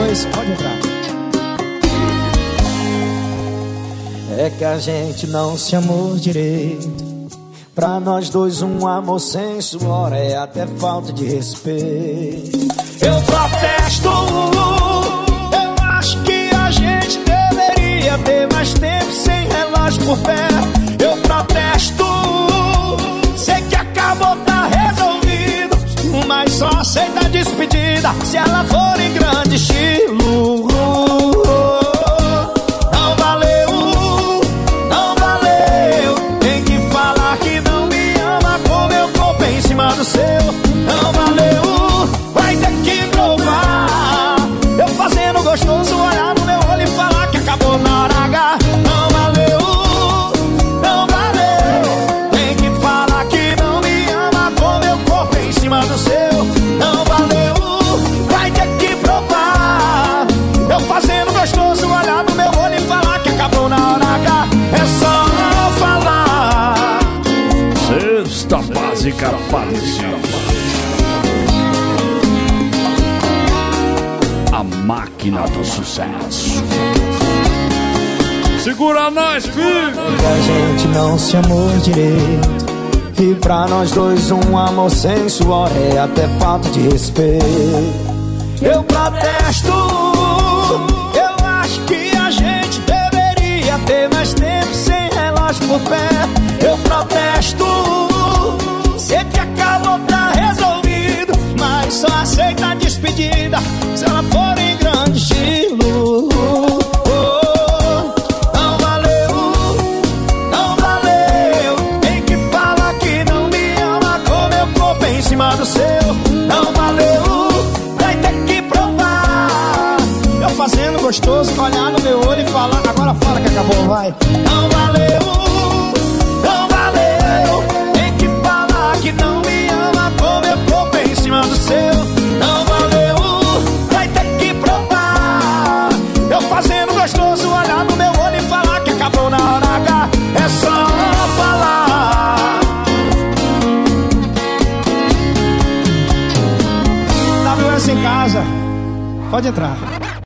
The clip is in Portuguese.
dois, pode entrar. É que a gente não se amou direito. Pra nós dois um amor sem suor é até falta de respeito. Eu protesto, eu acho que a gente deveria ter mais tempo sem relógio por perto. Eu protesto, sei que acabou, tá resolvido, mas só aceita a despedida se ela for em grande estilo. Não valeu, não valeu. Tem que falar que não me ama com meu corpo em cima do seu. Não valeu, vai ter que provar. Eu fazendo gostoso, olhar no meu olho e falar que acabou na hora H. Não valeu, não valeu. Tem que falar que não me ama com meu corpo em cima do seu. Não valeu, vai ter que provar. Eu fazendo gostoso, olhar no meu olho e falar que acabou na hora H. É só falar. Cesta Básica Parecia. A máquina do sucesso. Segura nós, filho. A gente não se amou direito. E pra nós dois um amor sem suor é até falta de respeito. Eu protesto, eu acho que a gente deveria ter mais tempo sem relógio por perto. Eu protesto, sei que acabou, tá resolvido, mas só aceita a despedida se ela for em grande estilo. Não valeu, não valeu. Tem que falar que não me ama com meu corpo em cima do seu. Não valeu, vai ter que provar. Eu fazendo gostoso, olhar no meu olho e falar. Agora fala que acabou, vai. Não valeu, não valeu. Tem que falar que não me ama com meu corpo em cima do seu. Não valeu, vai ter que provar. Eu fazendo gostoso, olhar no meu olho e falar que acabou na hora H. É só falar. WS em casa, pode entrar.